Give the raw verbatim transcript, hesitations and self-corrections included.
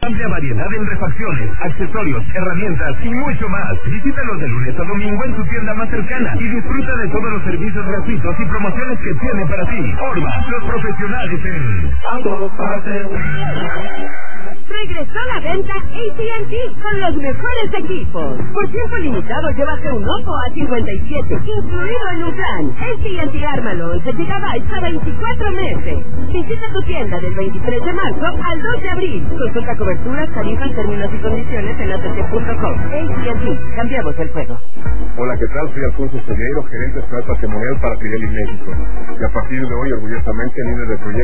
Amplia variedad en refacciones, accesorios, herramientas y mucho más. Visítalos de lunes a domingo en tu tienda más cercana y disfruta de todos los servicios gratuitos y promociones que tiene para ti. Orba, los profesionales en Autoparte. Regresó a la venta A T and T con los mejores equipos. Por tiempo limitado llévate un Oppo A cincuenta y siete incluido en un plan. A T and T ármalo once gigabytes a veinticuatro meses. Visita tu tienda del veintitrés de marzo al dos de abril. Consulta coberturas, tarifas, términos y condiciones en A T T punto com. A T and T, cambiamos el juego. Hola, ¿qué tal? Soy Alfonso Cegueiro, gerente de Ciudad Patrimonial para Pirelli México. Y a partir de hoy, orgullosamente, líder de proyecto